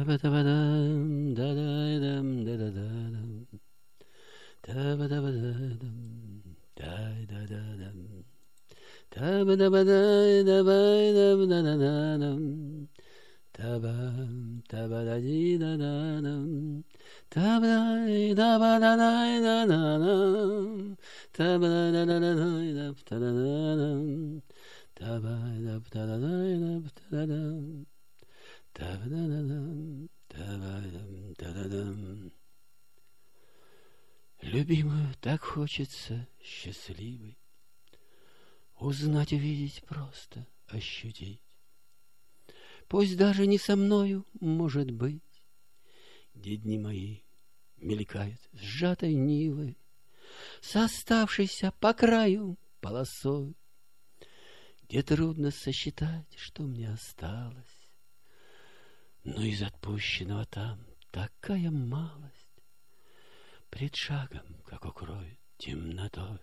Та-ба-да-ба-дам, да-дай-дам, да-да-да-дам. Та-ба-да-ба-да-дам, дай-да-да-дам. Та-ба-да-ба-дай, да-бай-дам, да-да-да-дам. Та-бам, та-ба-да-ди-да-да-дам. Та-ба-дай, да-ба-да-дай, да-да-дам. Та-ба-да-да-да-дай, да-да-да-дам. Та-ба-да-да-дай, да-да-дам. Та-ба-да-да-дам, та-ба-дам, та-да-дам. Любимую так хочется счастливой узнать, увидеть, просто ощутить. Пусть даже не со мною, может быть, где дни мои мелькают сжатой нивой, с оставшейся по краю полосой, где трудно сосчитать, что мне осталось. Но из отпущенного там такая малость пред шагом, как укроет темнотой.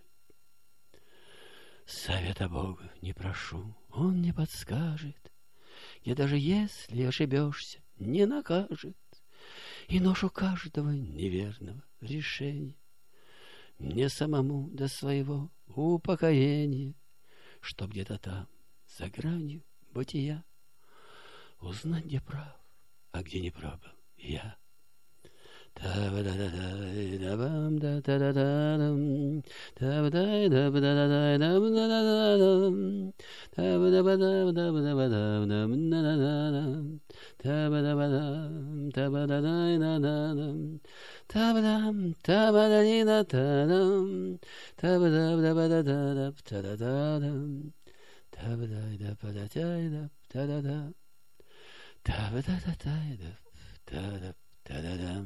Совета Бога не прошу, Он не подскажет, где даже если ошибешься, не накажет, и ношу каждого неверного решения мне самому до своего упокоения, что где-то там, за гранью бытия, узнать, где прав, а где не прав был я. Та-ба-да-да-дай-да-бам, да-да-да-дам. Та-ба-дай-да-ба-да-да-дай-дам, да-да-да-дам. Та-ба-да-ба-дам, та-ба-да-дай-да-дам. Та-ба-дам, та-ба-да-ди-да-да-дам. Та-ба-да-да-ба-да-да-да-да-дам. Та-ба-дай-да-ба-да-дай-да-да-да. Та-ба-да-да-дай-да-да-да-дам.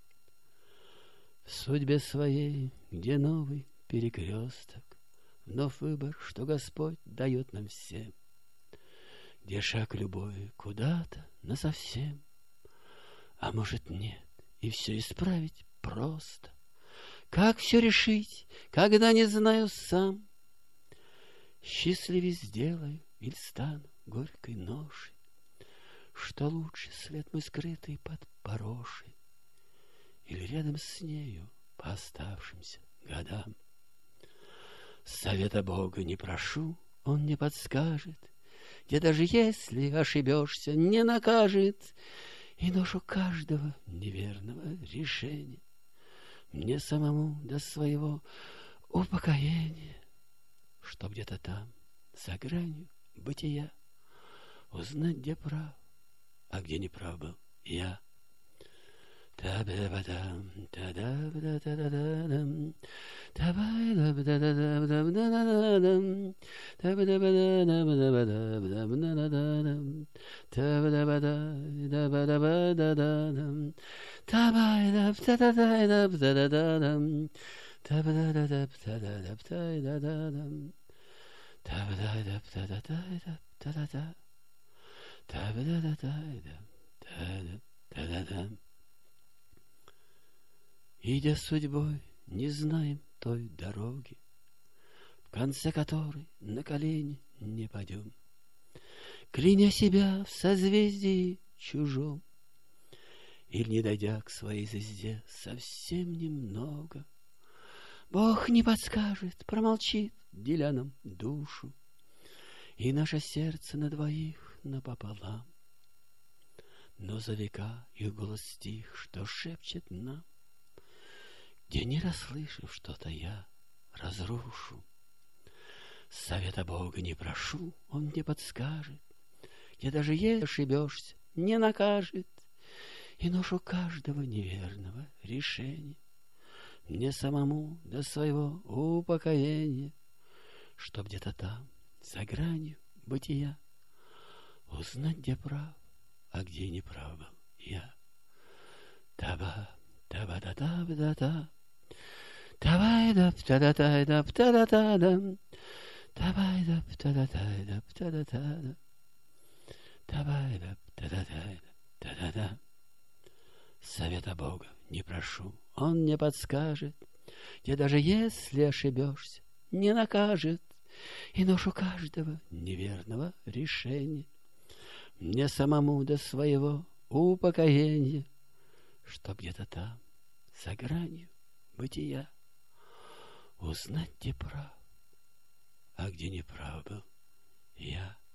В судьбе своей, где новый перекресток, вновь выбор, что Господь дает нам всем, где шаг любой куда-то насовсем, а может нет, и все исправить просто. Как все решить, когда не знаю сам? Счастливее сделаю или стану горькой ношей, что лучше след мой скрытый под порошей, или рядом с нею по оставшимся годам. Совета Бога не прошу, Он не подскажет, где даже если ошибешься, не накажет, и ношу каждого неверного решения мне самому до своего упокоения, что где-то там, за гранью бытия, узнать, где прав, а где не прав был я. Та-ба-да-ба-дам, та-да-ба-да-да-да-дам. Та-ба-да-ба-да-да-да-да-да-дам. Та-ба-да-ба-да-да-ба-да-ба-да-да-да-дам. Та-ба-да-ба-да-да-ба-да-ба-да-дам. Та-ба-да-ба-да-да-да-да-да-дам. Та-ба-да-да-да-да-да-да-да-дам. Та-ба-да-да-да-да-да-да-да. Та-ба-да-да-да-да-да-да-дам. Идя судьбой, не знаем той дороги, в конце которой на колени не падем, кляня себя в созвездии чужом, или не дойдя к своей звезде совсем немного. Бог не подскажет, промолчит, деля нам душу, и наше сердце на двоих напополам. Но за века их голос стих, что шепчет нам, где не расслышав что-то я разрушу. Совета Бога не прошу, Он не подскажет, где даже если ошибешься, не накажет, и ношу каждого неверного решения мне самому до своего упокоения, что где-то там, за гранью бытия, узнать, где прав, а где не прав был я. Таба, таба-да-да-да-да. Тавай-да-та-да-тай-да-та-да-та-дам. Тавай-да-та-да-тай-да-та-да-та-дам. Тавай-да-та-да-тай-да-та-да-дам. Совета Бога не прошу, Он не подскажет, где даже если ошибешься, не накажет, и ношу каждого неверного решения мне самому до своего упокоенье, что где-то там, за гранью бытия, узнать, где прав, а где неправ был я.